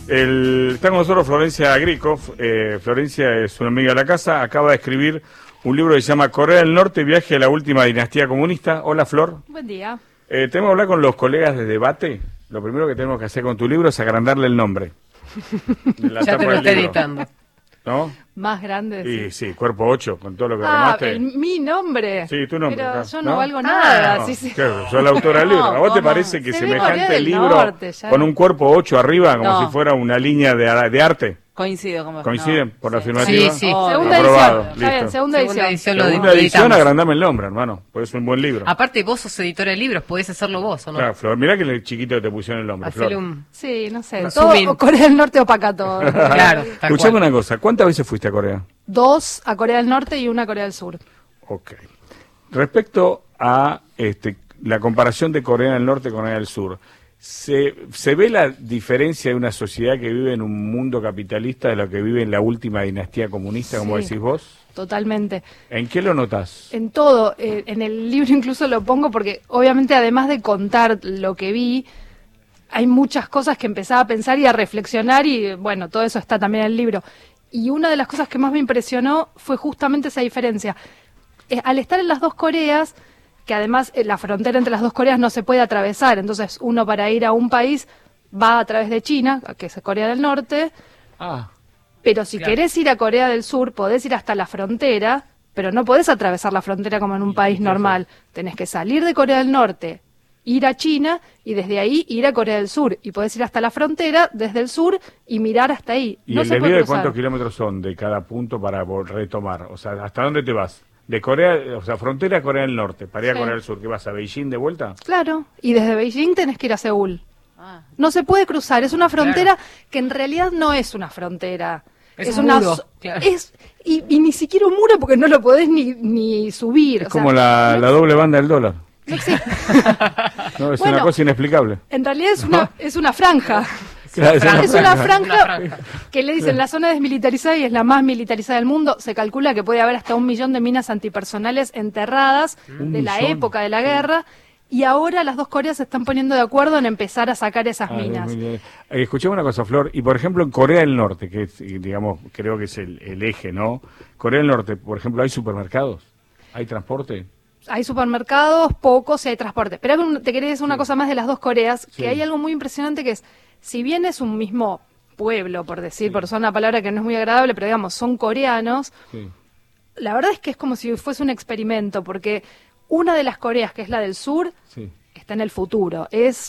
Está con nosotros Florencia Grico. Florencia es una amiga de la casa, acaba de escribir un libro que se llama Corea del Norte, viaje a la última dinastía comunista. Hola, Flor. Buen día. Tenemos que hablar con los colegas de debate. Lo primero que tenemos que hacer con tu libro es agrandarle el nombre. Ya te lo está editando. ¿No? Más grande. Sí, cuerpo 8, con todo lo que armaste. Mi nombre. Sí, tu nombre. Pero yo no valgo nada. No, sí. Claro, soy la autora del libro. ¿A vos te parece que semejante libro Norte, con un cuerpo 8 arriba, como si fuera una línea de arte? ¿Coinciden por la afirmativa? Sí. Segunda Aprobado, edición. Está bien, segunda edición. Segunda edición, agrandame el nombre, hermano. Pues es un buen libro. Aparte, vos sos editora de libros, podés hacerlo vos, ¿o no? Claro, Flor, mirá que el chiquito que te pusieron el nombre, Flor. Sí, no sé. Zoom Todo Corea del Norte opaca todo. Claro. Escuchame una cosa, ¿cuántas veces fuiste a Corea? 2 a Corea del Norte y 1 a Corea del Sur. Ok. Respecto a la comparación de Corea del Norte con Corea del Sur, ¿se ve la diferencia de una sociedad que vive en un mundo capitalista de lo que vive en la última dinastía comunista, como decís vos? Totalmente. ¿En qué lo notás? En todo. En el libro incluso lo pongo porque obviamente además de contar lo que vi, hay muchas cosas que empezaba a pensar y a reflexionar y bueno, todo eso está también en el libro. Y una de las cosas que más me impresionó fue justamente esa diferencia. Al estar en las dos Coreas, que además la frontera entre las dos Coreas no se puede atravesar, entonces uno para ir a un país va a través de China, que es Corea del Norte, pero si querés ir a Corea del Sur podés ir hasta la frontera, pero no podés atravesar la frontera como en un país normal. Tenés que salir de Corea del Norte, ir a China y desde ahí ir a Corea del Sur. Y podés ir hasta la frontera desde el sur y mirar hasta ahí. ¿Y el desvío de cuántos kilómetros son de cada punto para retomar? O sea, ¿hasta dónde te vas? De Corea, o sea, frontera a Corea del Norte, para ir a Corea del Sur, ¿qué vas a Beijing de vuelta? Claro, y desde Beijing tenés que ir a Seúl. No se puede cruzar, es una frontera que en realidad no es una frontera. Es un muro, claro. Y ni siquiera un muro porque no lo podés ni subir. Es como la doble banda del dólar. No existe. No, es una cosa inexplicable. En realidad es una franja. Claro, es una franja que le dicen la zona desmilitarizada y es la más militarizada del mundo. Se calcula que puede haber hasta 1 millón de minas antipersonales enterradas de la época de la guerra. Y ahora las dos Coreas se están poniendo de acuerdo en empezar a sacar esas minas. Escuchame una cosa, Flor, y por ejemplo en Corea del Norte, que es, digamos, creo que es el eje, ¿no? Corea del Norte, por ejemplo, ¿hay supermercados? ¿Hay transporte? Hay supermercados, pocos, y hay transporte. Pero te quería decir una cosa más de las dos Coreas, que hay algo muy impresionante que es, si bien es un mismo pueblo, por decir, por usar una palabra que no es muy agradable, pero digamos, son coreanos, la verdad es que es como si fuese un experimento, porque una de las Coreas, que es la del sur, está en el futuro.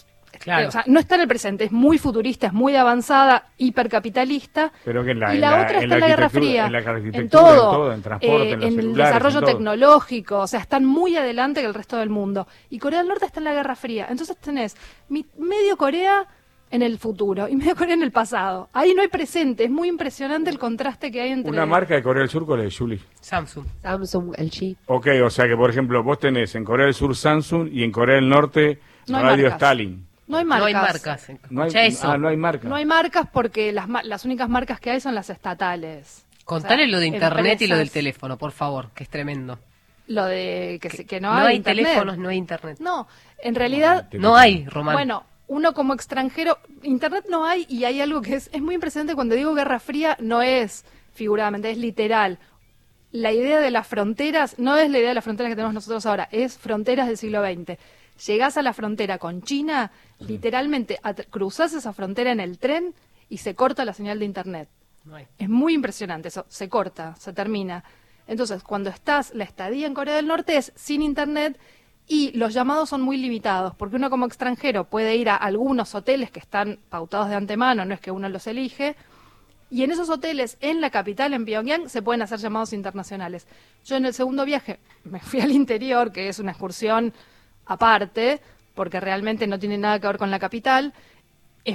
O sea, no está en el presente, es muy futurista, es muy avanzada, hipercapitalista. Pero que y la otra está en la Guerra Fría. En todo, en transporte, en el desarrollo tecnológico, o sea, están muy adelante que el resto del mundo. Y Corea del Norte está en la Guerra Fría. Entonces tenés medio Corea en el futuro y medio Corea en el pasado. Ahí no hay presente, es muy impresionante el contraste que hay entre... ¿Una marca de Corea del Sur cuál es, Julie? Samsung, LG. Ok, o sea que, por ejemplo, vos tenés en Corea del Sur Samsung y en Corea del Norte Radio Stalin. No hay marcas. No hay marcas. No hay marcas. No hay marcas porque las únicas marcas que hay son las estatales. Contale lo de internet empresas, y lo del teléfono, por favor, que es tremendo. Lo de que no hay internet. teléfonos, no hay internet. No, en realidad... No hay, Román. Bueno, uno como extranjero, internet no hay y hay algo que es muy impresionante. Cuando digo Guerra Fría, no es figuradamente, es literal. La idea de las fronteras no es la idea de las fronteras que tenemos nosotros ahora, es fronteras del siglo XX. Llegás a la frontera con China, literalmente cruzás esa frontera en el tren y se corta la señal de internet. Es muy impresionante eso, se corta, se termina. Entonces, cuando la estadía en Corea del Norte es sin internet y los llamados son muy limitados, porque uno como extranjero puede ir a algunos hoteles que están pautados de antemano, no es que uno los elige, y en esos hoteles, en la capital, en Pyongyang, se pueden hacer llamados internacionales. Yo en el segundo viaje me fui al interior, que es una excursión aparte, porque realmente no tiene nada que ver con la capital, es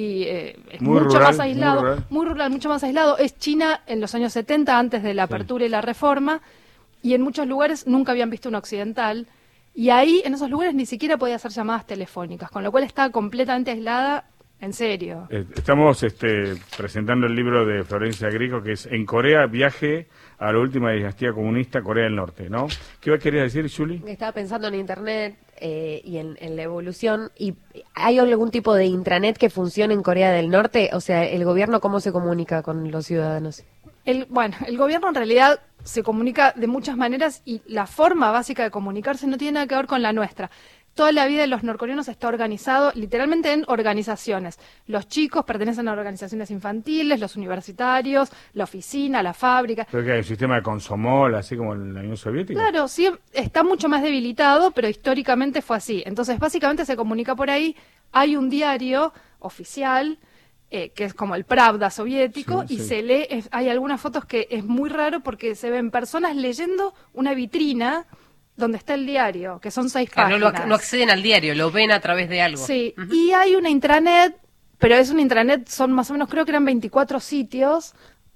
mucho rural, más aislado, muy rural, mucho más aislado. Es China en los años 70, antes de la apertura y la reforma, y en muchos lugares nunca habían visto un occidental, y ahí, en esos lugares, ni siquiera podía hacer llamadas telefónicas, con lo cual estaba completamente aislada En serio. Estamos presentando el libro de Florencia Grico, que es En Corea, viaje a la última dinastía comunista, Corea del Norte, ¿no? ¿Qué querías decir, Julie? Estaba pensando en Internet y en la evolución. ¿Y hay algún tipo de intranet que funcione en Corea del Norte? O sea, ¿el gobierno cómo se comunica con los ciudadanos? El gobierno en realidad se comunica de muchas maneras y la forma básica de comunicarse no tiene nada que ver con la nuestra. Toda la vida de los norcoreanos está organizado literalmente en organizaciones. Los chicos pertenecen a organizaciones infantiles, los universitarios, la oficina, la fábrica. Creo que hay un sistema de consomol, así como en la Unión Soviética. Claro, sí, está mucho más debilitado, pero históricamente fue así. Entonces, básicamente se comunica por ahí. Hay un diario oficial, que es como el Pravda soviético, y se lee, hay algunas fotos que es muy raro porque se ven personas leyendo una vitrina donde está el diario, que son 6 páginas. No acceden al diario, lo ven a través de algo. Sí, y hay una intranet, pero es una intranet, son más o menos, creo que eran 24 sitios,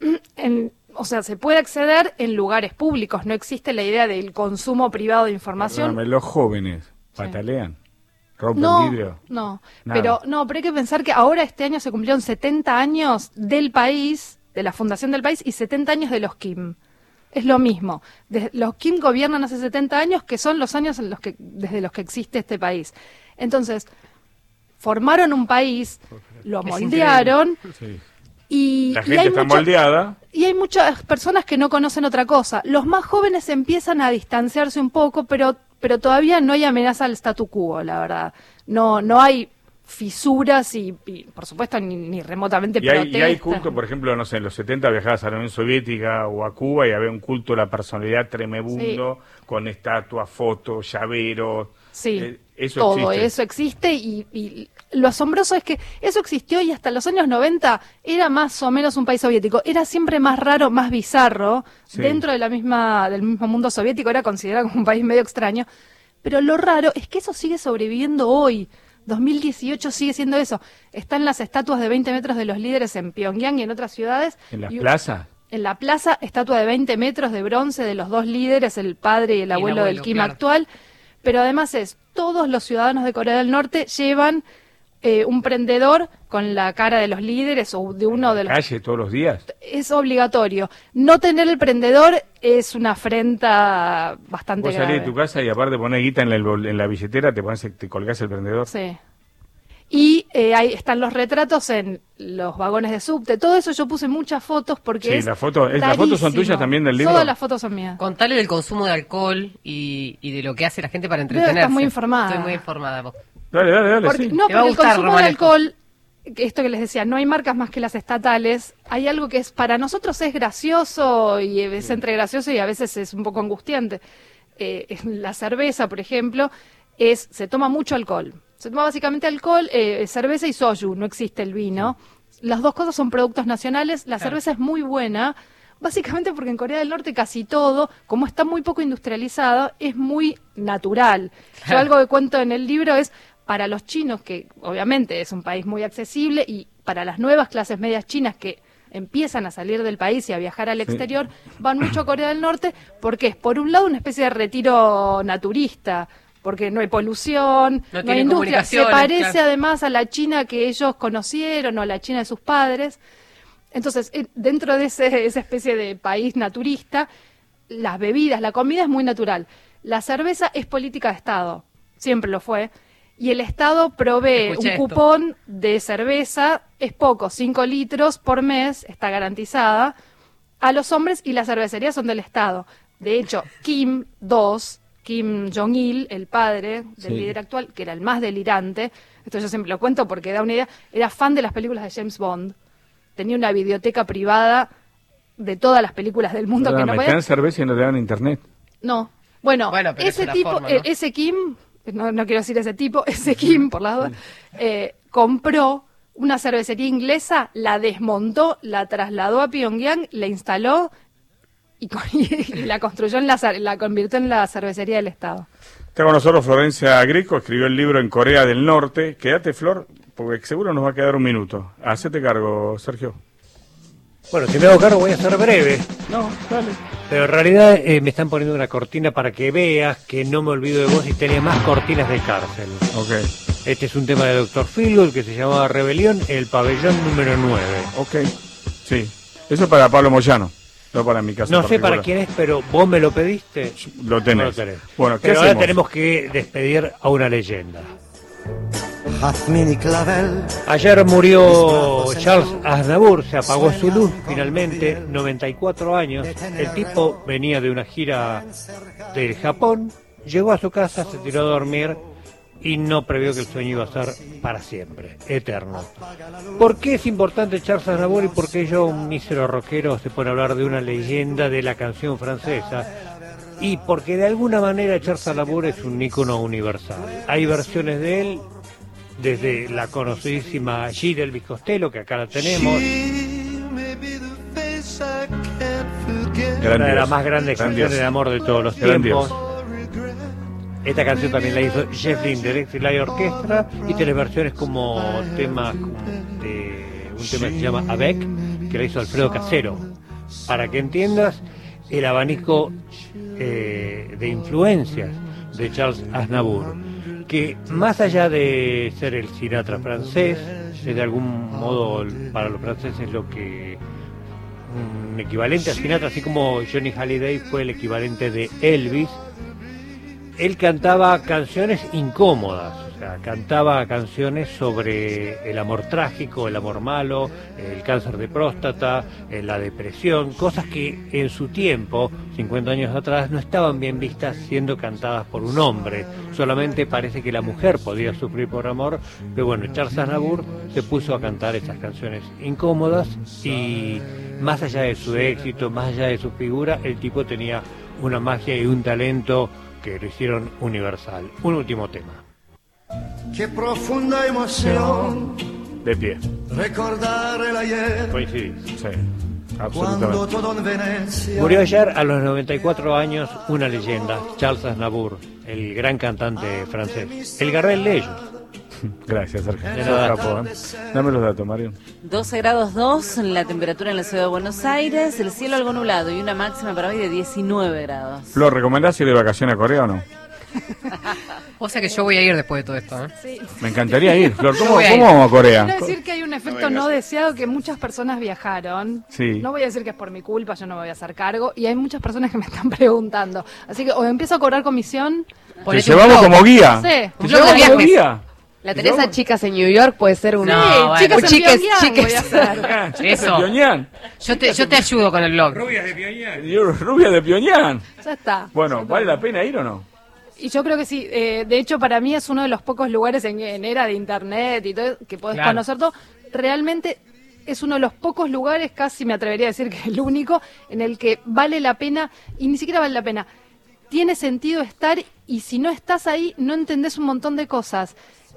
o sea, se puede acceder en lugares públicos, no existe la idea del consumo privado de información. Perdóname, los jóvenes patalean, rompen vidrio. No, pero hay que pensar que ahora este año se cumplieron 70 años del país, de la fundación del país, y 70 años de los Kim. Es lo mismo. Los Kim gobiernan hace 70 años, que son los años desde los que existe este país. Entonces, formaron un país, lo moldearon, y la gente está moldeada. Y hay muchas personas que no conocen otra cosa. Los más jóvenes empiezan a distanciarse un poco, pero todavía no hay amenaza al statu quo, la verdad. No hay fisuras y por supuesto ni remotamente protestas. Y hay culto, por ejemplo, no sé, en los 70 viajabas a la Unión Soviética o a Cuba y había un culto a la personalidad tremebundo, con estatuas, fotos, llaveros. Sí, eso todo existe. eso existe y lo asombroso es que eso existió y hasta los años 90 era más o menos un país soviético. Era siempre más raro, más bizarro, dentro de del mismo mundo soviético, era considerado como un país medio extraño. Pero lo raro es que eso sigue sobreviviendo hoy. 2018 sigue siendo eso. Están las estatuas de 20 metros de los líderes en Pyongyang y en otras ciudades. ¿En las plazas? En la plaza, estatua de 20 metros de bronce de los 2 líderes, el padre y el abuelo del Kim actual. Pero además todos los ciudadanos de Corea del Norte llevan un prendedor con la cara de los líderes o de uno de los... ¿Calle todos los días? Es obligatorio. No tener el prendedor es una afrenta bastante grave. Vos salís de tu casa y aparte de poner guita en la billetera, te colgás el prendedor. Sí. Y ahí están los retratos en los vagones de subte. Todo eso yo puse muchas fotos porque las fotos son tuyas también del libro. Todas las fotos son mías. Contale del consumo de alcohol y de lo que hace la gente para entretenerse. Estás muy informada. Estoy muy informada vos. Dale, porque, sí. No, Te va a porque gustar, el consumo de Romanesco. alcohol, esto que les decía, no hay marcas más que las estatales. Hay algo que para nosotros es gracioso y es entre gracioso y a veces es un poco angustiante. La cerveza, por ejemplo, se toma mucho alcohol. Se toma básicamente alcohol, cerveza y soju, no existe el vino. Las dos cosas son productos nacionales. La cerveza es muy buena, básicamente porque en Corea del Norte casi todo, como está muy poco industrializado, es muy natural. Yo algo que cuento en el libro es, para los chinos, que obviamente es un país muy accesible, y para las nuevas clases medias chinas que empiezan a salir del país y a viajar al exterior, van mucho a Corea del Norte, porque es, por un lado, una especie de retiro naturista, porque no hay polución, no hay industria. Se parece además a la China que ellos conocieron o a la China de sus padres. Entonces, dentro de esa especie de país naturista, las bebidas, la comida es muy natural. La cerveza es política de Estado, siempre lo fue. Y el Estado provee un cupón de cerveza, es poco, 5 litros por mes, está garantizada, a los hombres, y las cervecerías son del Estado. De hecho, Kim Jong-il, el padre del líder actual, que era el más delirante, esto yo siempre lo cuento porque da una idea, era fan de las películas de James Bond, tenía una videoteca privada de todas las películas del mundo. Que no podía... ¿Te dan cerveza y no te dan internet? No. Bueno ese tipo, forma, ¿no? Ese Kim, no quiero decir ese tipo, ese Kim, por la duda, compró una cervecería inglesa, la desmontó, la trasladó a Pyongyang, la instaló y la construyó, la convirtió en la cervecería del Estado. Está con nosotros Florencia Grico, escribió el libro En Corea del Norte. Quédate, Flor, porque seguro nos va a quedar un minuto. Hacete cargo, Sergio. Bueno, si me hago cargo voy a ser breve. No, dale. Pero en realidad me están poniendo una cortina para que veas que no me olvido de vos y tenía más cortinas de cárcel. Ok. Este es un tema de Dr. Feelgood que se llamaba Rebelión, el pabellón número 9. Ok, sí. Eso es para Pablo Moyano, no para mi caso No sé particular. para quién es, pero vos me lo pediste. Lo tenés. No lo tenés. Bueno, ¿qué pero ahora hacemos? tenemos que despedir a una leyenda. Jazmín y clavel. Ayer murió Charles Aznavour, se apagó su luz finalmente, 94 años. El tipo venía de una gira del Japón, llegó a su casa, se tiró a dormir y no previó que el sueño iba a ser para siempre, eterno. ¿Por qué es importante Charles Aznavour y por qué yo, un mísero rockero, se pone a hablar de una leyenda de la canción francesa? Y porque de alguna manera Charles Aznavour es un ícono universal. Hay versiones de él, desde la conocidísima G del Elvis Costello, que acá la tenemos, una de las más grandes canciones de amor de todos los tiempos. Esta canción también la hizo Jeff Lynne de Electric Light Orchestra, y tiene versiones como temas de un tema que se llama Avec, que la hizo Alfredo Casero. Para que entiendas el abanico de influencias de Charles Aznavour, que más allá de ser el Sinatra francés, es de algún modo para los franceses lo que un equivalente a Sinatra, así como Johnny Hallyday fue el equivalente de Elvis. Él cantaba canciones incómodas, o sea, cantaba canciones sobre el amor trágico, el amor malo, el cáncer de próstata, la depresión, cosas que en su tiempo, 50 años atrás, no estaban bien vistas siendo cantadas por un hombre. Solamente parece que la mujer podía sufrir por amor, pero bueno, Charles Aznavour se puso a cantar esas canciones incómodas y más allá de su éxito, más allá de su figura, el tipo tenía una magia y un talento que lo hicieron universal. Un último tema. Qué profunda emoción De pie. recordar el ayer Coincidís. Sí, cuando absolutamente. todo en Venecia Murió ayer a los 94 años una leyenda, Charles Aznavour, el gran cantante francés, el Gardel de ellos. Gracias, Sergio. De nada. Sos capo, ¿eh? Dame los datos, Mario. 12 grados 2, la temperatura en la ciudad de Buenos Aires, el cielo algo nublado y una máxima para hoy de 19 grados. Flor, ¿recomendás ir de vacaciones a Corea o no? O sea que yo voy a ir después de todo esto, ¿eh? Sí. Me encantaría ir, Flor. ¿Cómo, voy a ir. cómo vamos a Corea? Quiero decir que hay un efecto no deseado, que muchas personas viajaron. Sí. No voy a decir que es por mi culpa, yo no me voy a hacer cargo. Y hay muchas personas que me están preguntando. Así que o empiezo a cobrar comisión. Te Ponete un llevamos blog. como guía. Sí. Te Un blog llevamos de como viajes. guía. La Teresa Chicas en New York puede ser un... No, bueno. Chicas O en chiques, Pyongyang chiques. voy a hacer. Ah, Eso. de Pyongyang. Yo te ayudo con el blog. Rubia de Pyongyang. Ya está. Bueno, ¿vale la pena ir o no? Y yo creo que sí. De hecho, para mí es uno de los pocos lugares en era de internet y todo, que podés Claro. conocer todo. Realmente es uno de los pocos lugares, casi me atrevería a decir que el único, en el que vale la pena, y ni siquiera vale la pena, tiene sentido estar, y si no estás ahí, no entendés un montón de cosas.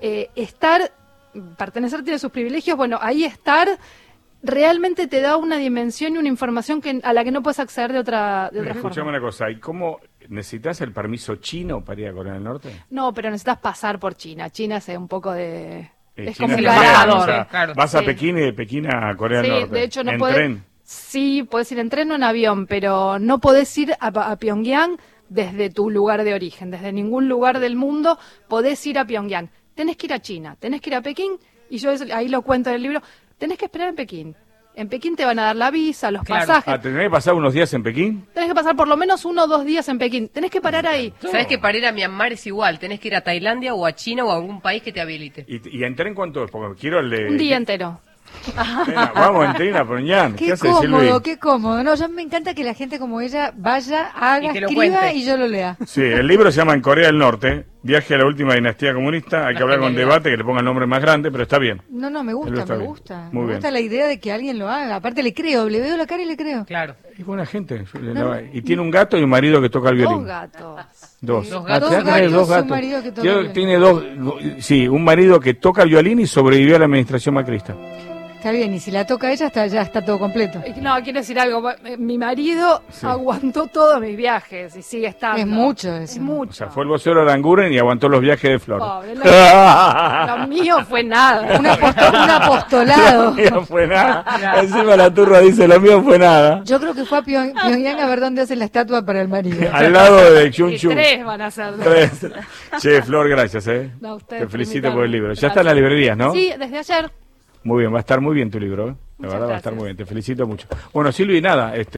Pertenecer tiene sus privilegios, bueno, ahí estar realmente te da una dimensión y una información a la que no puedes acceder de otra Escuchame forma. una cosa, ¿y cómo necesitas el permiso chino para ir a Corea del Norte? No, pero necesitas pasar por China. China es un poco de... es China como un es parado. embajador, o sea, claro. vas a Sí. Pekín y de Pekín a Corea Sí, del Norte. de hecho no en podés... tren. Sí, podés ir en tren o en avión, pero no podés ir a Pyongyang desde tu lugar de origen. Desde ningún lugar del mundo podés ir a Pyongyang. Tenés que ir a China, tenés que ir a Pekín, y yo ahí lo cuento en el libro, tenés que esperar en Pekín. En Pekín te van a dar la visa, los Claro. pasajes. ¿Tenés que pasar unos días en Pekín? Tenés que pasar por lo menos 1 o 2 días en Pekín. Tenés que parar ahí. ¿Sabés que para ir a Myanmar es igual? Tenés que ir a Tailandia o a China o a algún país que te habilite. ¿Y en tren cuánto es? Porque quiero el de... Un día entero. Nena, vamos en tren a Pyongyang. ¿Qué Qué hace Silvi? cómodo, qué cómodo. No, ya me encanta que la gente como ella vaya, haga, Y te lo escriba cuente. y yo lo lea. Sí, el libro se llama En Corea del Norte, Viaje a la última dinastía comunista. Hay que Una hablar con genialidad. debate, que le ponga el nombre más grande, pero está bien. No, me Él gusta, está me bien. gusta. Muy Me bien. gusta la idea de que alguien lo haga. Aparte le creo, le veo la cara y le creo. Claro. Es buena gente. Y tiene un gato y un marido que toca el violín. 2 gatos. Dos. Dos Ah, gatos. tenés Dos dos gatos, gatos. un marido que toca Tiene- el violín. tiene dos, sí, un marido que toca el violín y sobrevivió a la administración macrista. Está bien, y si la toca ella, ya está todo completo. No, quiero decir algo. Mi marido aguantó todos mis viajes y sigue estando. Es mucho eso. Es mucho. O sea, fue el vocero de Aranguren y aguantó los viajes de Flor. Pobre, lo mío fue nada. Un apostolado. Lo mío fue nada. Encima la turra dice, lo mío fue nada. Yo creo que fue a Pyongyang a ver dónde hacen la estatua para el marido. Al lado de Chun Y Chun. 3 van a ser. 3. Che, Flor, gracias, No, a ustedes Te felicito invitarme. por el libro. Ya Gracias. está en las librerías, ¿no? Sí, desde ayer. Muy bien, va a estar muy bien tu libro, La Muchas verdad va a estar gracias. muy bien, te felicito mucho. Bueno, Silvi, nada,